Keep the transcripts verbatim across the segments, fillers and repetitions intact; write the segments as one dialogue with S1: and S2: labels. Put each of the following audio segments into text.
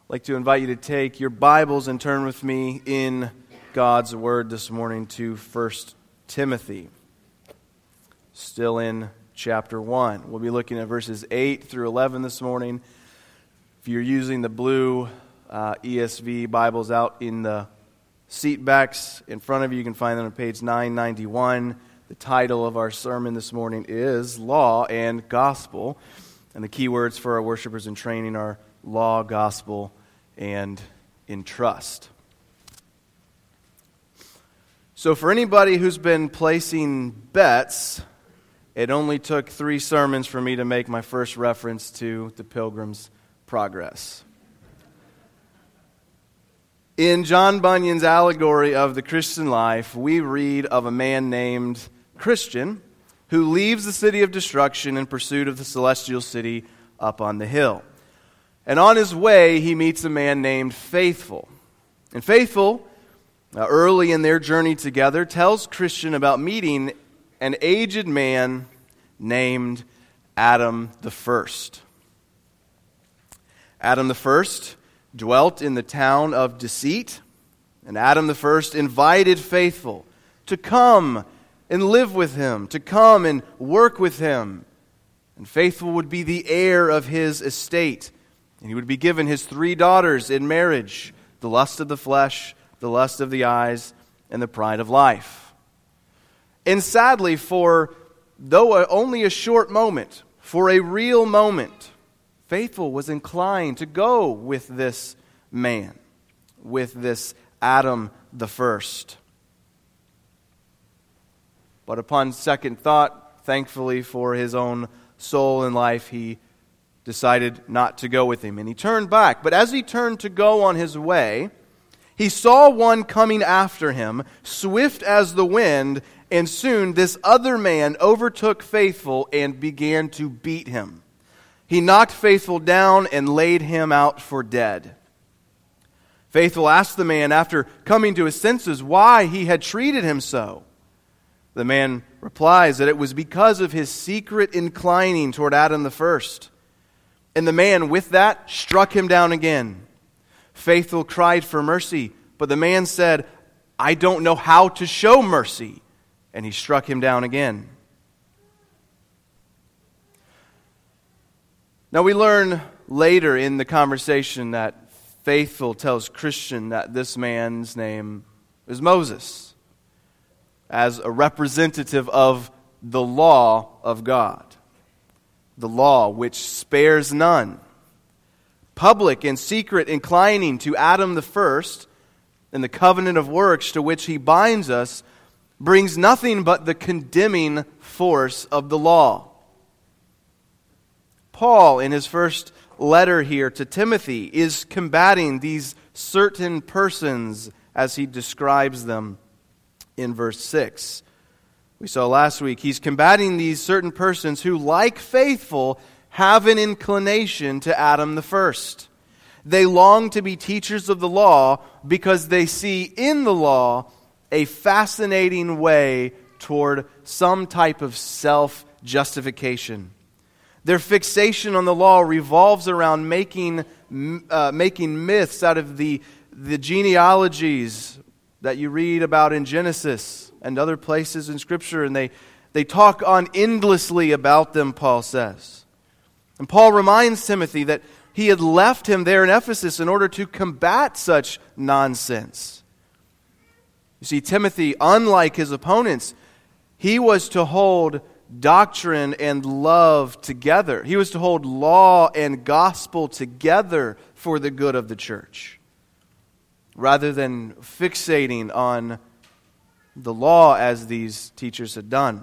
S1: I'd like to invite you to take your Bibles and turn with me in God's Word this morning to First Timothy. Still in chapter one. We'll be looking at verses eight through eleven this morning. If you're using the blue uh, E S V Bibles out in the seat backs in front of you, you can find them on page nine ninety-one. The title of our sermon this morning is Law and Gospel. And the key words for our worshipers in training are law, gospel, and entrust. So for anybody who's been placing bets, it only took three sermons for me to make my first reference to the Pilgrim's Progress. In John Bunyan's allegory of the Christian life, we read of a man named Christian who leaves the city of destruction in pursuit of the celestial city up on the hill. And on his way, he meets a man named Faithful. And Faithful, uh, early in their journey together, tells Christian about meeting an aged man named Adam the First. Adam the First dwelt in the town of Deceit, and Adam the First invited Faithful to come and live with him, to come and work with him. And Faithful would be the heir of his estate, and he would be given his three daughters in marriage, the lust of the flesh, the lust of the eyes, and the pride of life. And sadly, for though only a short moment, for a real moment, Faithful was inclined to go with this man, with this Adam the First. But upon second thought, thankfully for his own soul and life, he decided not to go with him, and he turned back. But as he turned to go on his way, he saw one coming after him, swift as the wind, and soon this other man overtook Faithful and began to beat him. He knocked Faithful down and laid him out for dead. Faithful asked the man, after coming to his senses, why he had treated him so. The man replies that it was because of his secret inclining toward Adam the First. And the man, with that, struck him down again. Faithful cried for mercy, but the man said, I don't know how to show mercy. And he struck him down again. Now we learn later in the conversation that Faithful tells Christian that this man's name is Moses, as a representative of the law of God. The law which spares none. Public and secret inclining to Adam the First and the covenant of works to which he binds us brings nothing but the condemning force of the law. Paul, in his first letter here to Timothy, is combating these certain persons as he describes them in verse six. We saw last week, he's combating these certain persons who, like Faithful, have an inclination to Adam the First. They long to be teachers of the law because they see in the law a fascinating way toward some type of self-justification. Their fixation on the law revolves around making uh, making myths out of the, the genealogies that you read about in Genesis and other places in Scripture, and they, they talk on endlessly about them, Paul says. And Paul reminds Timothy that he had left him there in Ephesus in order to combat such nonsense. You see, Timothy, unlike his opponents, he was to hold doctrine and love together. He was to hold law and gospel together for the good of the church, rather than fixating on the law as these teachers had done.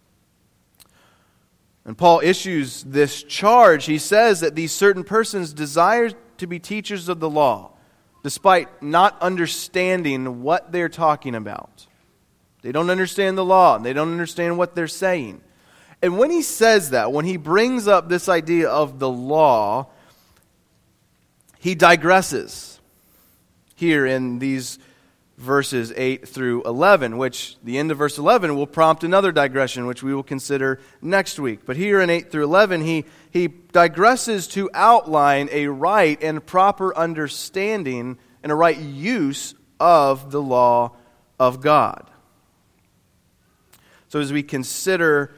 S1: And Paul issues this charge. He says that these certain persons desire to be teachers of the law, despite not understanding what they're talking about. They don't understand the law, and they don't understand what they're saying. And when he says that, when he brings up this idea of the law, he digresses here in these verses eight through eleven, which the end of verse eleven will prompt another digression, which we will consider next week. But here in eight through eleven, he, he digresses to outline a right and proper understanding and a right use of the law of God. So as we consider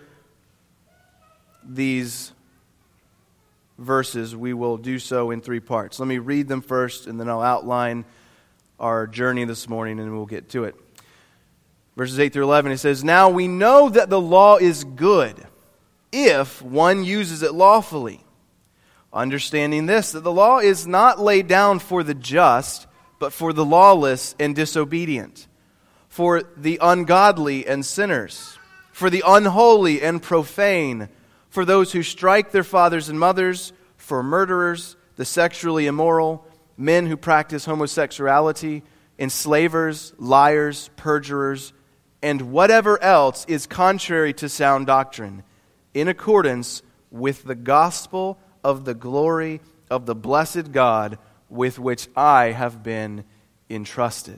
S1: these verses, we will do so in three parts. Let me read them first, and then I'll outline our journey this morning, and we'll get to it. Verses eight through eleven, it says, "Now we know that the law is good if one uses it lawfully, understanding this, that the law is not laid down for the just, but for the lawless and disobedient, for the ungodly and sinners, for the unholy and profane, for those who strike their fathers and mothers, for murderers, the sexually immoral, men who practice homosexuality, enslavers, liars, perjurers, and whatever else is contrary to sound doctrine, in accordance with the gospel of the glory of the blessed God with which I have been entrusted."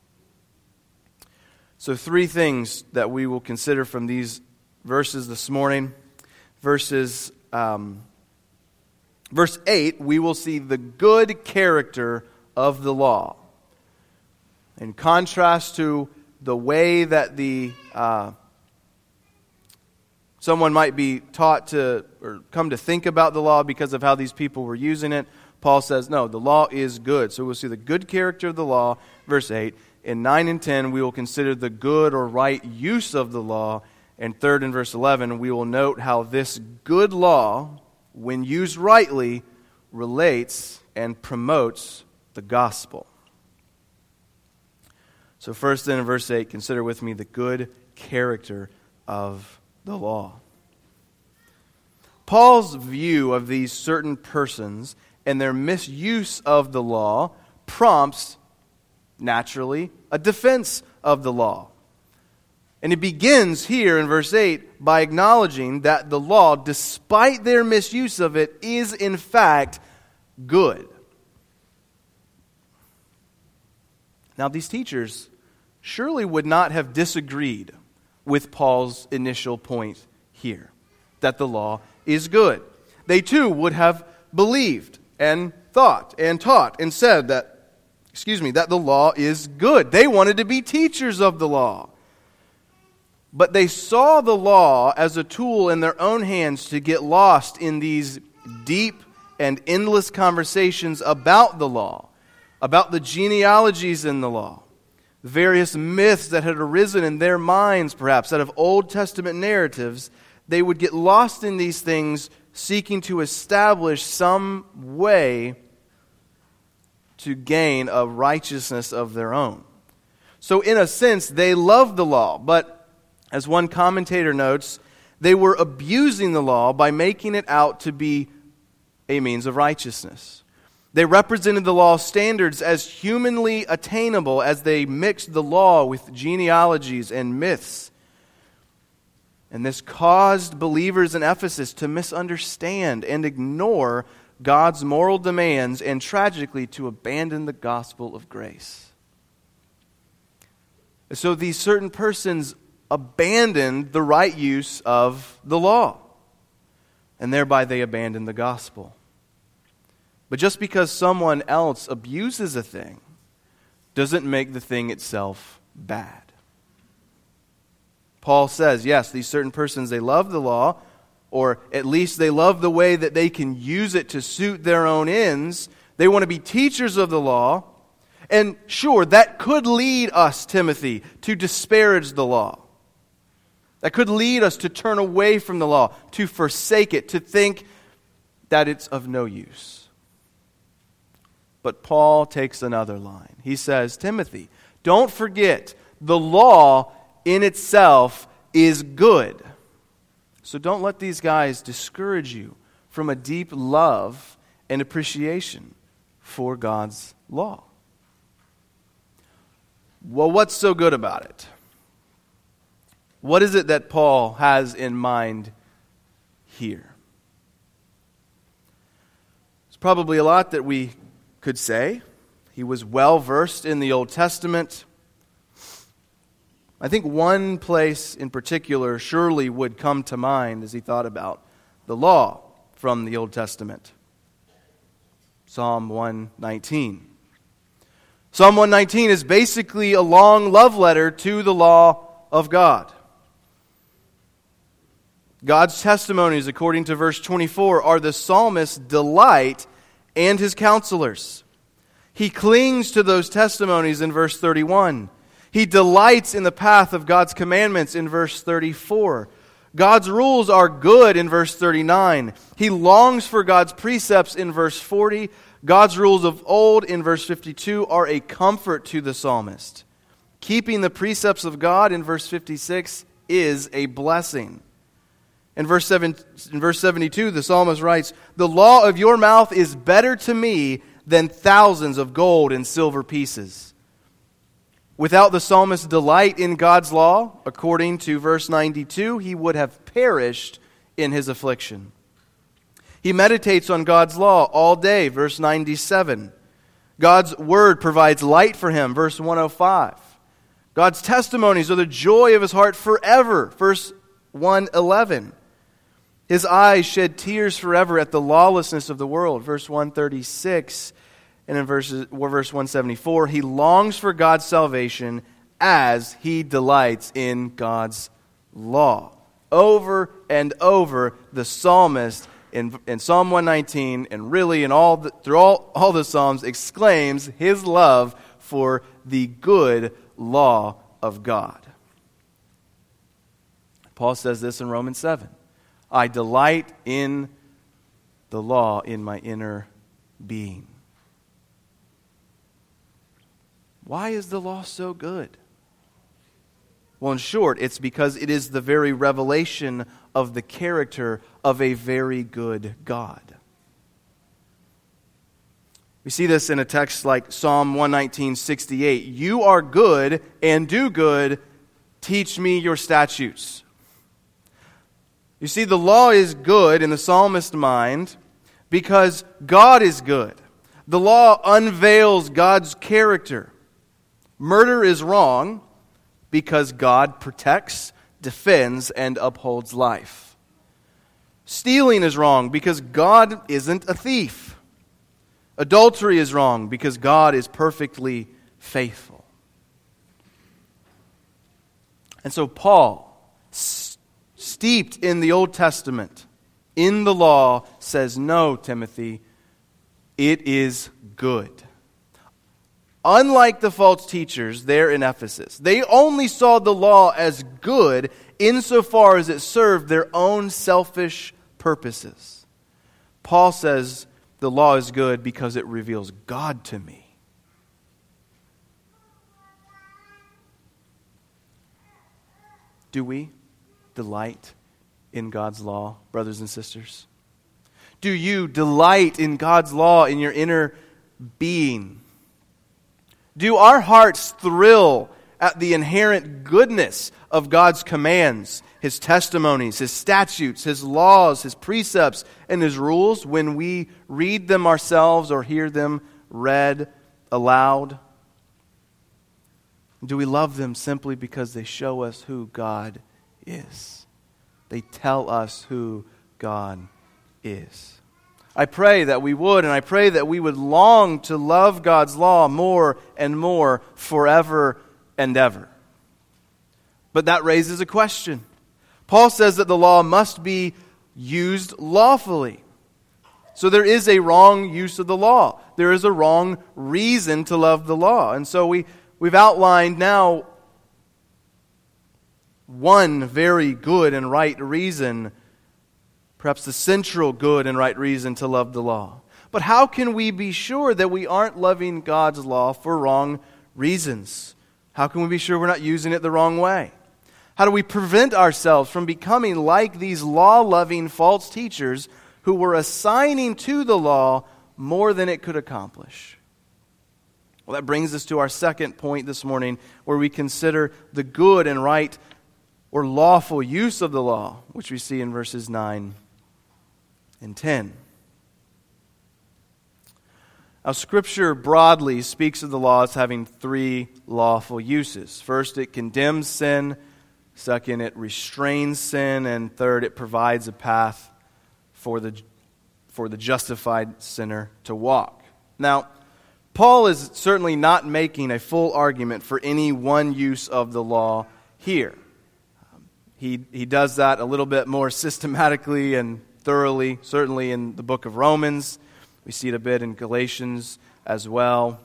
S1: So three things that we will consider from these verses this morning. Verses, um, verse eight, we will see the good character of the law. In contrast to the way that the uh, someone might be taught to or come to think about the law because of how these people were using it, Paul says, no, the law is good. So we'll see the good character of the law, verse eight. In nine and ten, we will consider the good or right use of the law. And third, in verse eleven, we will note how this good law, when used rightly, relates and promotes the gospel. So first then, in verse eight, consider with me the good character of the law. Paul's view of these certain persons and their misuse of the law prompts, naturally, a defense of the law. And it begins here in verse eight by acknowledging that the law, despite their misuse of it, is in fact good. Now, these teachers surely would not have disagreed with Paul's initial point here, that the law is good. They too would have believed and thought and taught and said that, excuse me, that the law is good. They wanted to be teachers of the law. But they saw the law as a tool in their own hands to get lost in these deep and endless conversations about the law, about the genealogies in the law, various myths that had arisen in their minds, perhaps, out of Old Testament narratives. They would get lost in these things, seeking to establish some way to gain a righteousness of their own. So in a sense, they loved the law, but as one commentator notes, they were abusing the law by making it out to be a means of righteousness. They represented the law's standards as humanly attainable as they mixed the law with genealogies and myths. And this caused believers in Ephesus to misunderstand and ignore God's moral demands and tragically to abandon the gospel of grace. So these certain persons abandoned the right use of the law, and thereby they abandoned the gospel. But just because someone else abuses a thing doesn't make the thing itself bad. Paul says, yes, these certain persons, they love the law, or at least they love the way that they can use it to suit their own ends. They want to be teachers of the law. And sure, that could lead us, Timothy, to disparage the law. That could lead us to turn away from the law, to forsake it, to think that it's of no use. But Paul takes another line. He says, Timothy, don't forget, the law in itself is good. So don't let these guys discourage you from a deep love and appreciation for God's law. Well, what's so good about it? What is it that Paul has in mind here? There's probably a lot that we could say. He was well versed in the Old Testament. I think one place in particular surely would come to mind as he thought about the law from the Old Testament. Psalm one nineteen. Psalm one nineteen is basically a long love letter to the law of God. God's testimonies, according to verse twenty-four, are the psalmist's delight and his counselors. He clings to those testimonies in verse thirty-one. He delights in the path of God's commandments in verse thirty-four. God's rules are good in verse thirty-nine. He longs for God's precepts in verse forty. God's rules of old in verse fifty-two are a comfort to the psalmist. Keeping the precepts of God in verse fifty-six is a blessing. In verse seven, in verse seventy-two, the psalmist writes, "The law of your mouth is better to me than thousands of gold and silver pieces." Without the psalmist's delight in God's law, according to verse ninety-two, he would have perished in his affliction. He meditates on God's law all day, verse ninety-seven. God's word provides light for him, verse one oh five. God's testimonies are the joy of his heart forever, verse one eleven. His eyes shed tears forever at the lawlessness of the world, verse one thirty-six. And in verses, verse one seventy-four, he longs for God's salvation as he delights in God's law. Over and over, the psalmist in, in Psalm one nineteen, and really in all the, through all, all the Psalms, exclaims his love for the good law of God. Paul says this in Romans seven. I delight in the law in my inner being. Why is the law so good? Well, in short, it's because it is the very revelation of the character of a very good God. We see this in a text like Psalm one nineteen, sixty-eight. You are good and do good. Teach me your statutes. You see, the law is good in the psalmist's mind because God is good. The law unveils God's character. Murder is wrong because God protects, defends, and upholds life. Stealing is wrong because God isn't a thief. Adultery is wrong because God is perfectly faithful. And so Paul, steeped in the Old Testament, in the law, says, no, Timothy, it is good. Unlike the false teachers there in Ephesus, they only saw the law as good insofar as it served their own selfish purposes. Paul says the law is good because it reveals God to me. Do we delight in God's law, brothers and sisters? Do you delight in God's law in your inner being? Do our hearts thrill at the inherent goodness of God's commands, His testimonies, His statutes, His laws, His precepts, and His rules when we read them ourselves or hear them read aloud? Do we love them simply because they show us who God is? They tell us who God is. I pray that we would, and I pray that we would long to love God's law more and more forever and ever. But that raises a question. Paul says that the law must be used lawfully. So there is a wrong use of the law. There is a wrong reason to love the law. And so we, we've outlined now one very good and right reason, perhaps the central good and right reason to love the law. But how can we be sure that we aren't loving God's law for wrong reasons? How can we be sure we're not using it the wrong way? How do we prevent ourselves from becoming like these law-loving false teachers who were assigning to the law more than it could accomplish? Well, that brings us to our second point this morning, where we consider the good and right or lawful use of the law, which we see in verses nine and ten. Now, Scripture broadly speaks of the law as having three lawful uses. First, it condemns sin. Second, it restrains sin. And third, it provides a path for the, for the justified sinner to walk. Now, Paul is certainly not making a full argument for any one use of the law here. He, he does that a little bit more systematically and thoroughly, certainly in the book of Romans. We see it a bit in Galatians as well.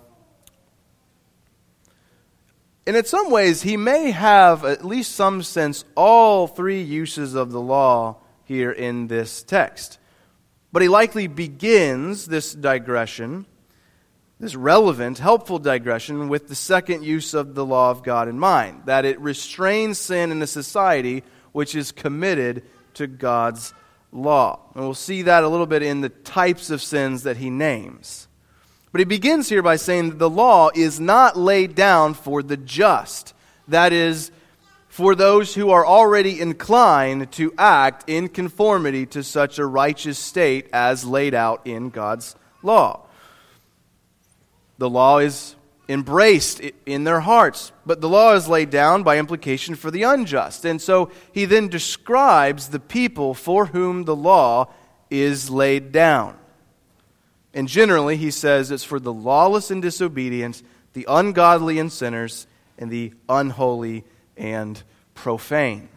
S1: And in some ways, he may have at least some sense all three uses of the law here in this text. But he likely begins this digression, this relevant, helpful digression, with the second use of the law of God in mind, that it restrains sin in a society which is committed to God's law. And we'll see that a little bit in the types of sins that he names. But he begins here by saying that the law is not laid down for the just. That is, for those who are already inclined to act in conformity to such a righteous state as laid out in God's law. The law is embraced in their hearts, but the law is laid down by implication for the unjust. And so he then describes the people for whom the law is laid down. And generally, he says it's for the lawless and disobedient, the ungodly and sinners, and the unholy and profane.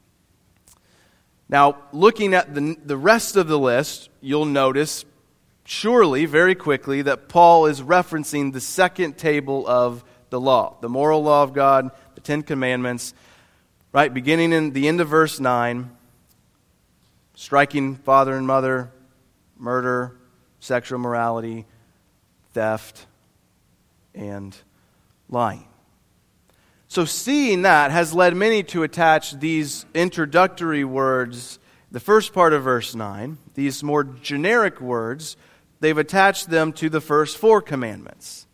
S1: Now, looking at the, the rest of the list, you'll notice surely, very quickly, that Paul is referencing the second table of the law, the moral law of God, the Ten Commandments, right? Beginning in the end of verse nine, striking father and mother, murder, sexual immorality, theft, and lying. So seeing that has led many to attach these introductory words, the first part of verse nine, these more generic words, they've attached them to the first four commandments.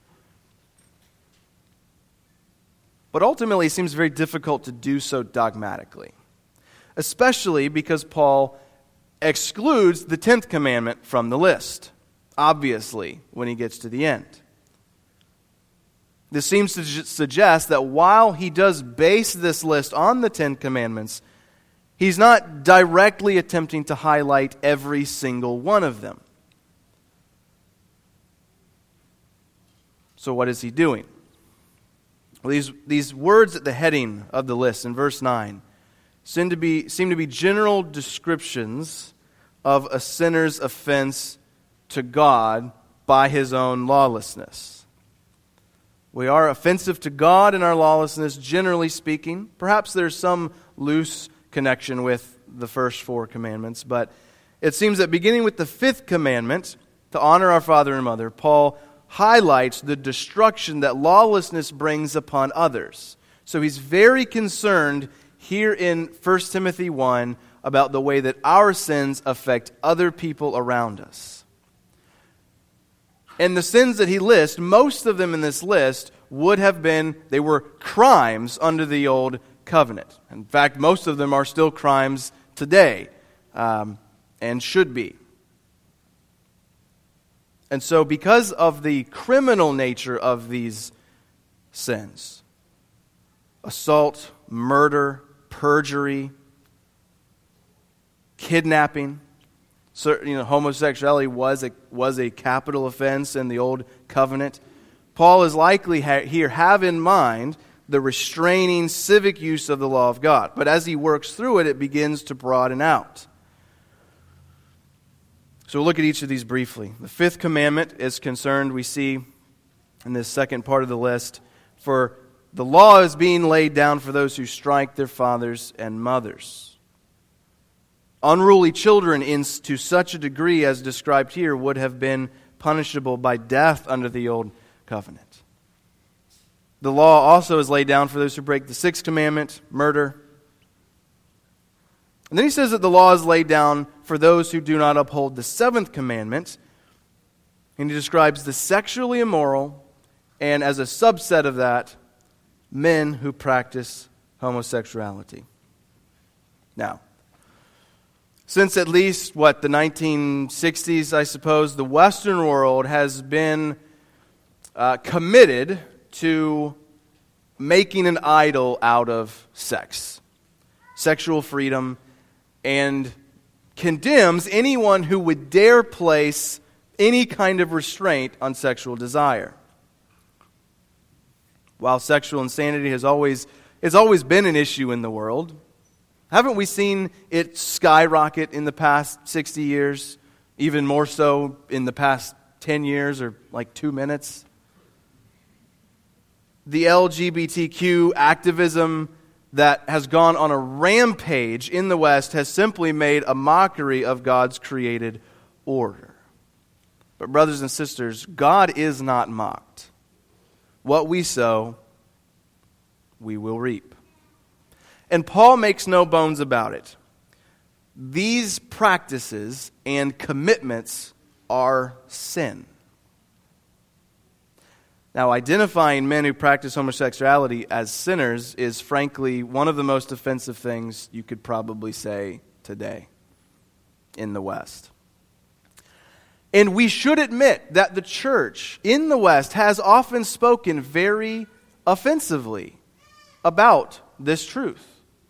S1: But ultimately, it seems very difficult to do so dogmatically, especially because Paul excludes the tenth commandment from the list, obviously, when he gets to the end. This seems to suggest that while he does base this list on the Ten Commandments, he's not directly attempting to highlight every single one of them. So what is he doing? Well, these, these words at the heading of the list in verse nine seem to be, seem to be general descriptions of a sinner's offense to God by his own lawlessness. We are offensive to God in our lawlessness, generally speaking. Perhaps there's some loose connection with the first four commandments, but it seems that beginning with the fifth commandment, to honor our father and mother, Paul highlights the destruction that lawlessness brings upon others. So he's very concerned here in First Timothy one about the way that our sins affect other people around us. And the sins that he lists, most of them in this list would have been, they were crimes under the old covenant. In fact, most of them are still crimes today, um, and should be. And so because of the criminal nature of these sins, assault, murder, perjury, kidnapping, so, you know, homosexuality was a, was a capital offense in the Old Covenant, Paul is likely ha- here have in mind the restraining civic use of the law of God. But as he works through it, it begins to broaden out. So we'll look at each of these briefly. The fifth commandment is concerned, we see in this second part of the list, for the law is being laid down for those who strike their fathers and mothers. Unruly children in, to such a degree as described here would have been punishable by death under the Old Covenant. The law also is laid down for those who break the sixth commandment, murder. And then he says that the law is laid down for those who do not uphold the seventh commandment. And he describes the sexually immoral, and as a subset of that, men who practice homosexuality. Now, Since at least, what, the nineteen sixties, I suppose, the Western world has been uh, committed to making an idol out of sex, sexual freedom, and condemns anyone who would dare place any kind of restraint on sexual desire. While sexual insanity has always, has always been an issue in the world, haven't we seen it skyrocket in the past sixty years? Even more so in the past ten years or like two minutes? The L G B T Q activism that has gone on a rampage in the West has simply made a mockery of God's created order. But brothers and sisters, God is not mocked. What we sow, we will reap. And Paul makes no bones about it. These practices and commitments are sin. Now, identifying men who practice homosexuality as sinners is frankly one of the most offensive things you could probably say today in the West. And we should admit that the church in the West has often spoken very offensively about this truth.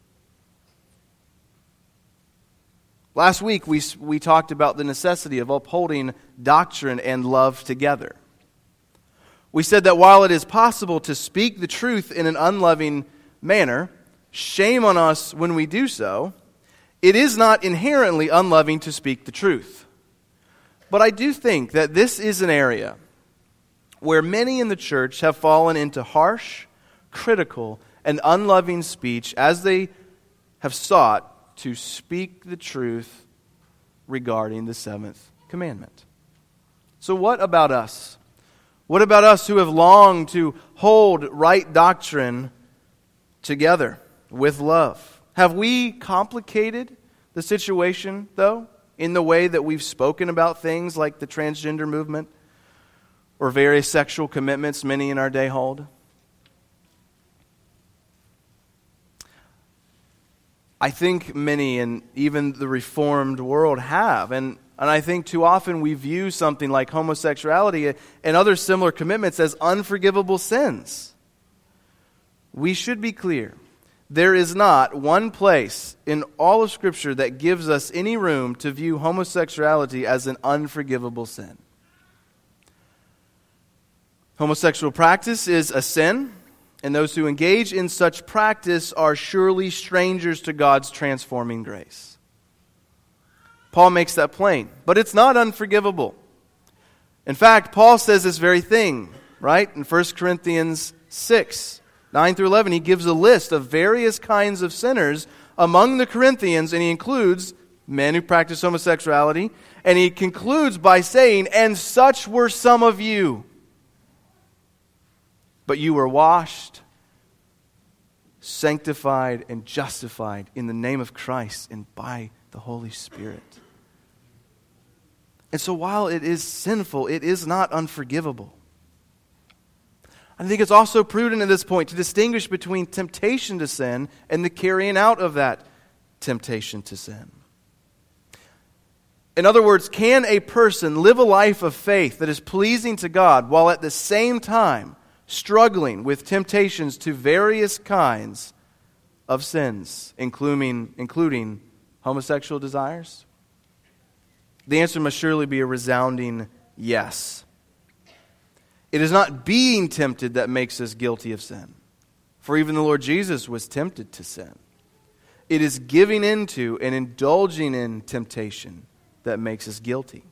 S1: Last week, we, we talked about the necessity of upholding doctrine and love together. We said that while it is possible to speak the truth in an unloving manner, shame on us when we do so, it is not inherently unloving to speak the truth. But I do think that this is an area where many in the church have fallen into harsh, critical, and unloving speech as they have sought to speak the truth regarding the seventh commandment. So what about us? What about us who have longed to hold right doctrine together with love? Have we complicated the situation, though, in the way that we've spoken about things like the transgender movement or various sexual commitments many in our day hold? I think many, and even the Reformed world, have. And, and I think too often we view something like homosexuality and other similar commitments as unforgivable sins. We should be clear. There is not one place in all of Scripture that gives us any room to view homosexuality as an unforgivable sin. Homosexual practice is a sin, and those who engage in such practice are surely strangers to God's transforming grace. Paul makes that plain, but it's not unforgivable. In fact, Paul says this very thing, right? In First Corinthians six, nine through eleven, he gives a list of various kinds of sinners among the Corinthians, and he includes men who practice homosexuality, and he concludes by saying, "And such were some of you. But you were washed, sanctified, and justified in the name of Christ and by the Holy Spirit." And so while it is sinful, it is not unforgivable. I think it's also prudent at this point to distinguish between temptation to sin and the carrying out of that temptation to sin. In other words, can a person live a life of faith that is pleasing to God while at the same time struggling with temptations to various kinds of sins, including, including homosexual desires? The answer must surely be a resounding yes. It is not being tempted that makes us guilty of sin, for even the Lord Jesus was tempted to sin. It is giving into and indulging in temptation that makes us guilty.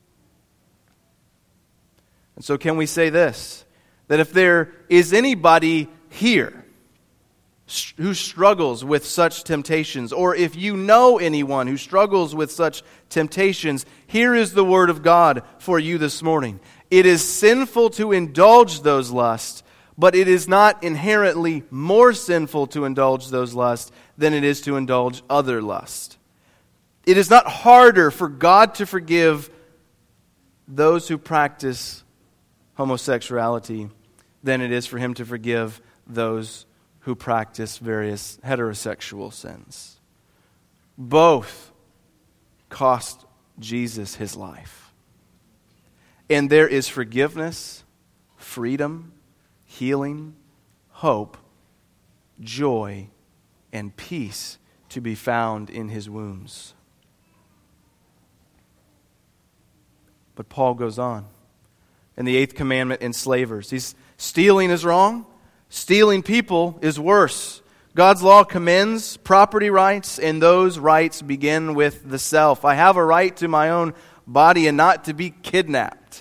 S1: And so can we say this? That if there is anybody here who struggles with such temptations, or if you know anyone who struggles with such temptations, here is the word of God for you this morning. It is sinful to indulge those lusts, but it is not inherently more sinful to indulge those lusts than it is to indulge other lust. It is not harder for God to forgive those who practice homosexuality than it is for Him to forgive those who practice various heterosexual sins. Both cost Jesus his life. And there is forgiveness, freedom, healing, hope, joy, and peace to be found in his wounds. But Paul goes on. In the eighth commandment, enslavers. He's stealing is wrong. Stealing people is worse. God's law commends property rights, and those rights begin with the self. I have a right to my own body and not to be kidnapped.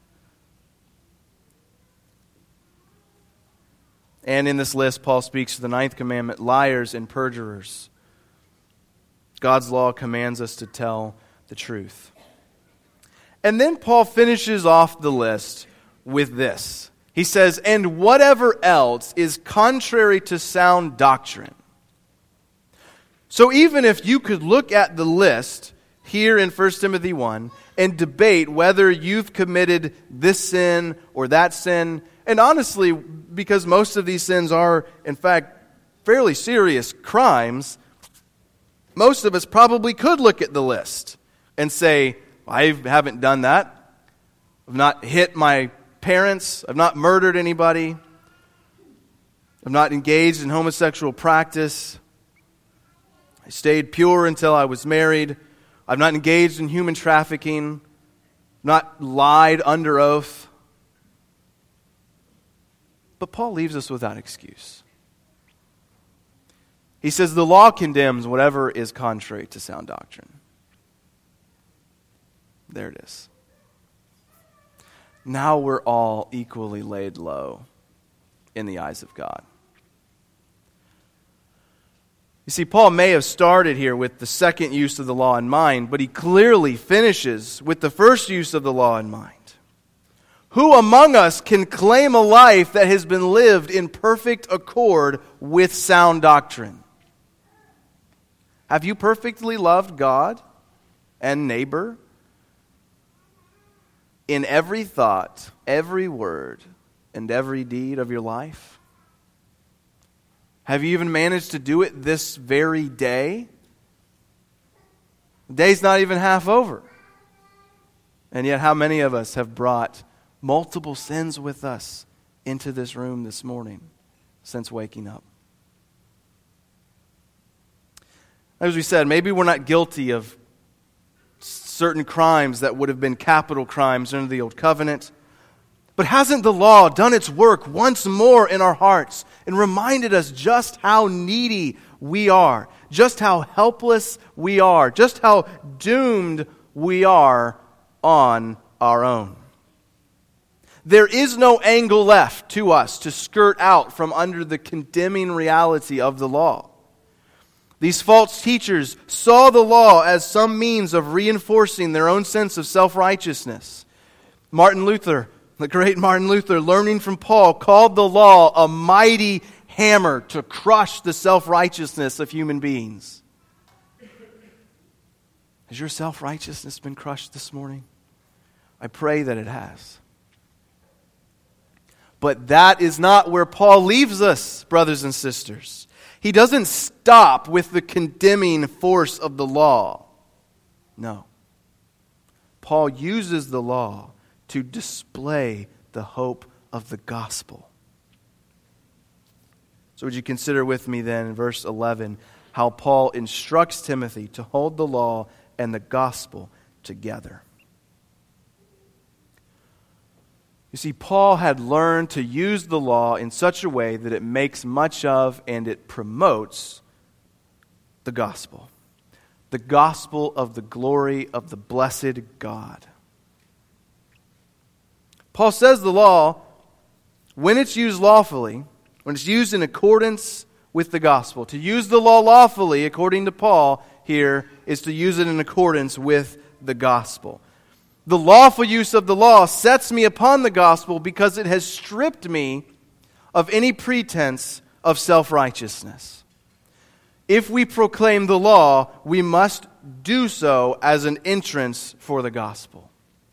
S1: And in this list, Paul speaks to the ninth commandment, liars and perjurers. God's law commands us to tell the truth. And then Paul finishes off the list with this. He says, and whatever else is contrary to sound doctrine. So even if you could look at the list here in First Timothy one and debate whether you've committed this sin or that sin, and honestly, because most of these sins are, in fact, fairly serious crimes, most of us probably could look at the list and say, I haven't done that. I've not hit my parents. I've not murdered anybody. I've not engaged in homosexual practice. I stayed pure until I was married. I've not engaged in human trafficking. Not lied under oath. But Paul leaves us without excuse. He says the law condemns whatever is contrary to sound doctrine. There it is. Now we're all equally laid low in the eyes of God. You see, Paul may have started here with the second use of the law in mind, but he clearly finishes with the first use of the law in mind. Who among us can claim a life that has been lived in perfect accord with sound doctrine? Have you perfectly loved God and neighbor in every thought, every word, and every deed of your life? Have you even managed to do it this very day? The day's not even half over. And yet how many of us have brought multiple sins with us into this room this morning since waking up? As we said, maybe we're not guilty of certain crimes that would have been capital crimes under the Old Covenant. But hasn't the law done its work once more in our hearts and reminded us just how needy we are, just how helpless we are, just how doomed we are on our own? There is no angle left to us to skirt out from under the condemning reality of the law. These false teachers saw the law as some means of reinforcing their own sense of self-righteousness. Martin Luther, the great Martin Luther, learning from Paul, called the law a mighty hammer to crush the self-righteousness of human beings. Has your self-righteousness been crushed this morning? I pray that it has. But that is not where Paul leaves us, brothers and sisters. He doesn't stop with the condemning force of the law. No. Paul uses the law to display the hope of the gospel. So would you consider with me then in verse eleven how Paul instructs Timothy to hold the law and the gospel together. You see, Paul had learned to use the law in such a way that it makes much of and it promotes the gospel. The gospel of the glory of the blessed God. Paul says the law, when it's used lawfully, when it's used in accordance with the gospel, to use the law lawfully, according to Paul here, is to use it in accordance with the gospel. The lawful use of the law sets me upon the gospel because it has stripped me of any pretense of self-righteousness. If we proclaim the law, we must do so as an entrance for the gospel.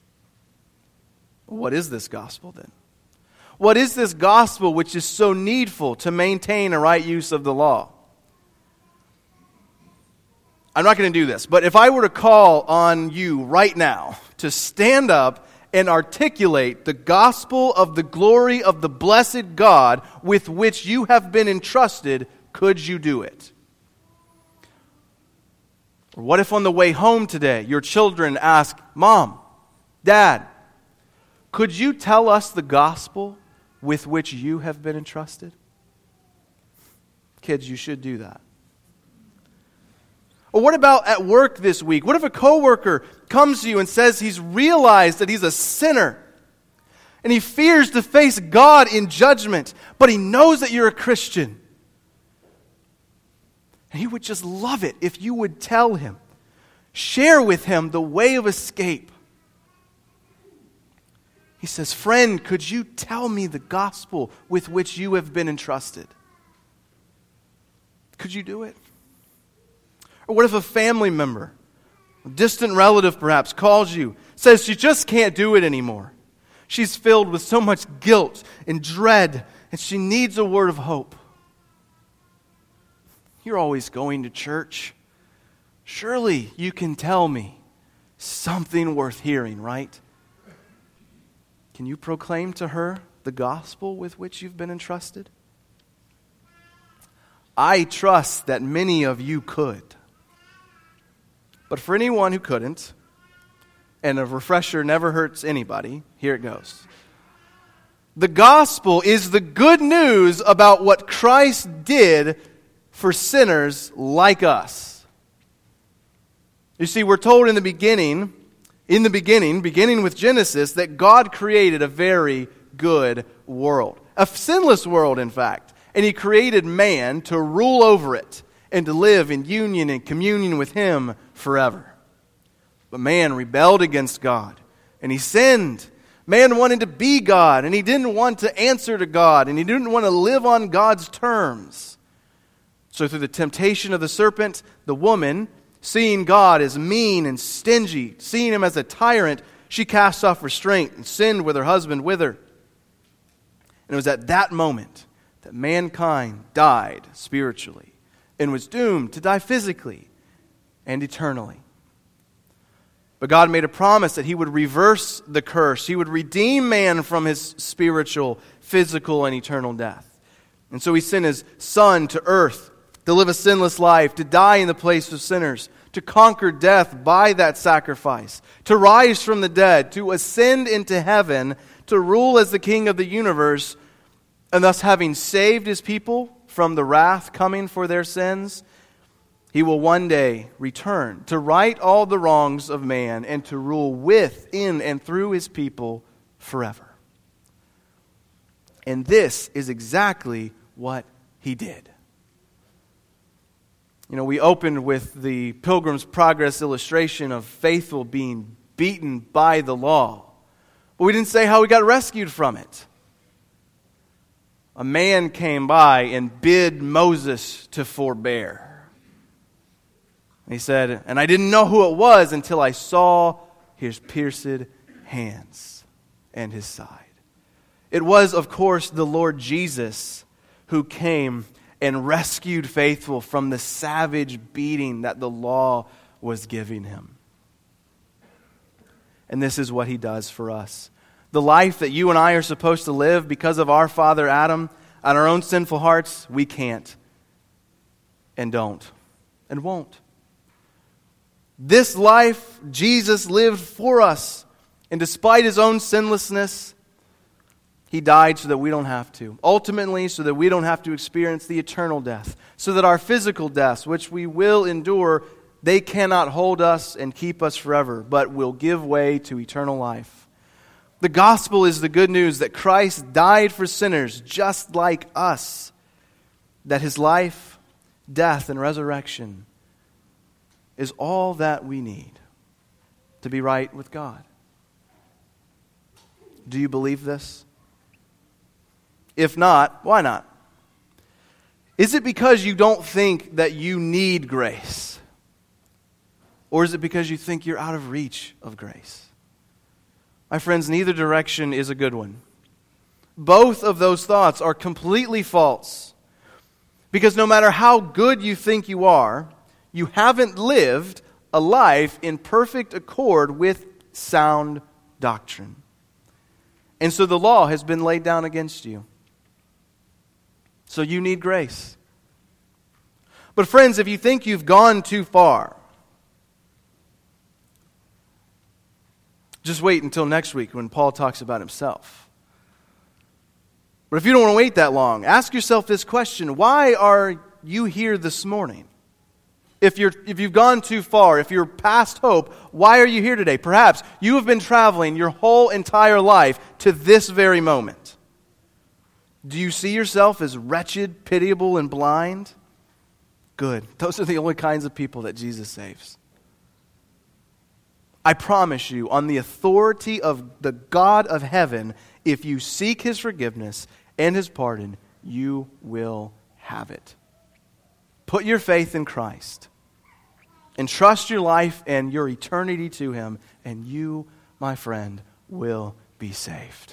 S1: What is this gospel then? What is this gospel which is so needful to maintain a right use of the law? I'm not going to do this, but if I were to call on you right now to stand up and articulate the gospel of the glory of the blessed God with which you have been entrusted, could you do it? Or what if on the way home today, your children ask, Mom, Dad, could you tell us the gospel with which you have been entrusted? Kids, you should do that. Or what about at work this week? What if a coworker comes to you and says he's realized that he's a sinner and he fears to face God in judgment, but he knows that you're a Christian? And he would just love it if you would tell him, share with him the way of escape. He says, friend, could you tell me the gospel with which you have been entrusted? Could you do it? Or what if a family member, a distant relative perhaps, calls you, says she just can't do it anymore. She's filled with so much guilt and dread, and she needs a word of hope. You're always going to church. Surely you can tell me something worth hearing, right? Can you proclaim to her the gospel with which you've been entrusted? I trust that many of you could. But for anyone who couldn't, and a refresher never hurts anybody, here it goes. The gospel is the good news about what Christ did for sinners like us. You see, we're told in the beginning, in the beginning, beginning with Genesis, that God created a very good world. A sinless world, in fact. And He created man to rule over it and to live in union and communion with Him forever. But man rebelled against God, and he sinned. Man wanted to be God, and he didn't want to answer to God, and he didn't want to live on God's terms. So through the temptation of the serpent, the woman, seeing God as mean and stingy, seeing Him as a tyrant, she cast off restraint and sinned with her husband with her. And it was at that moment that mankind died spiritually and was doomed to die physically and eternally. But God made a promise that He would reverse the curse. He would redeem man from his spiritual, physical, and eternal death. And so He sent His Son to earth to live a sinless life, to die in the place of sinners, to conquer death by that sacrifice, to rise from the dead, to ascend into heaven, to rule as the King of the universe, and thus having saved His people from the wrath coming for their sins, He will one day return to right all the wrongs of man and to rule with, in, and through His people forever. And this is exactly what He did. You know, we opened with the Pilgrim's Progress illustration of faithful being beaten by the law. But we didn't say how he got rescued from it. A man came by and bid Moses to forbear. He said, and I didn't know who it was until I saw His pierced hands and His side. It was, of course, the Lord Jesus who came and rescued faithful from the savage beating that the law was giving him. And this is what He does for us. The life that you and I are supposed to live because of our father Adam and our own sinful hearts, we can't and don't and won't. This life Jesus lived for us, and despite His own sinlessness, He died so that we don't have to. Ultimately, so that we don't have to experience the eternal death. So that our physical deaths, which we will endure, they cannot hold us and keep us forever, but will give way to eternal life. The gospel is the good news that Christ died for sinners just like us. That His life, death, and resurrection is all that we need to be right with God. Do you believe this? If not, why not? Is it because you don't think that you need grace? Or is it because you think you're out of reach of grace? My friends, neither direction is a good one. Both of those thoughts are completely false. Because no matter how good you think you are, You haven't lived a life in perfect accord with sound doctrine. And so the law has been laid down against you. So you need grace. But friends, if you think you've gone too far, just wait until next week when Paul talks about himself. But if you don't want to wait that long, ask yourself this question: why are you here this morning? If you're if you've gone too far, if you're past hope, why are you here today? Perhaps you have been traveling your whole entire life to this very moment. Do you see yourself as wretched, pitiable, and blind? Good. Those are the only kinds of people that Jesus saves. I promise you, on the authority of the God of heaven, if you seek His forgiveness and His pardon, you will have it. Put your faith in Christ. Entrust your life and your eternity to Him, and you, my friend, will be saved.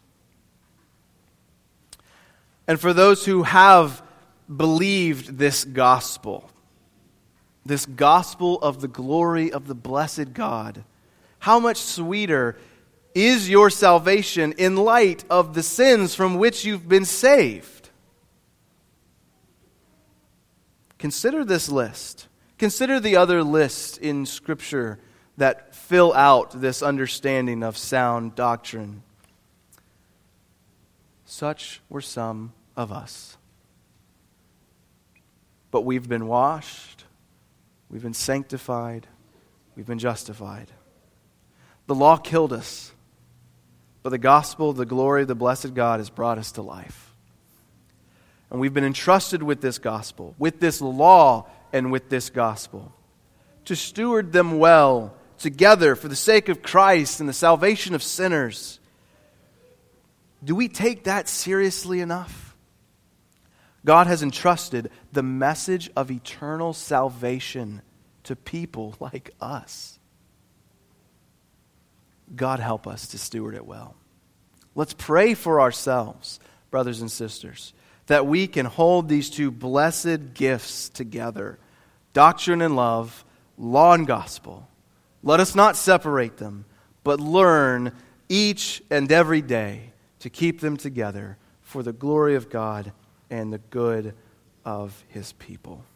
S1: And for those who have believed this gospel, this gospel of the glory of the blessed God, how much sweeter is your salvation in light of the sins from which you've been saved? Consider this list. Consider the other lists in Scripture that fill out this understanding of sound doctrine. Such were some of us. But we've been washed, we've been sanctified, we've been justified. The law killed us, but the gospel, the glory of the blessed God has brought us to life. And we've been entrusted with this gospel, with this law and with this gospel, to steward them well together for the sake of Christ and the salvation of sinners. Do we take that seriously enough? God has entrusted the message of eternal salvation to people like us. God help us to steward it well. Let's pray for ourselves, brothers and sisters, that we can hold these two blessed gifts together, doctrine and love, law and gospel. Let us not separate them, but learn each and every day to keep them together for the glory of God and the good of His people.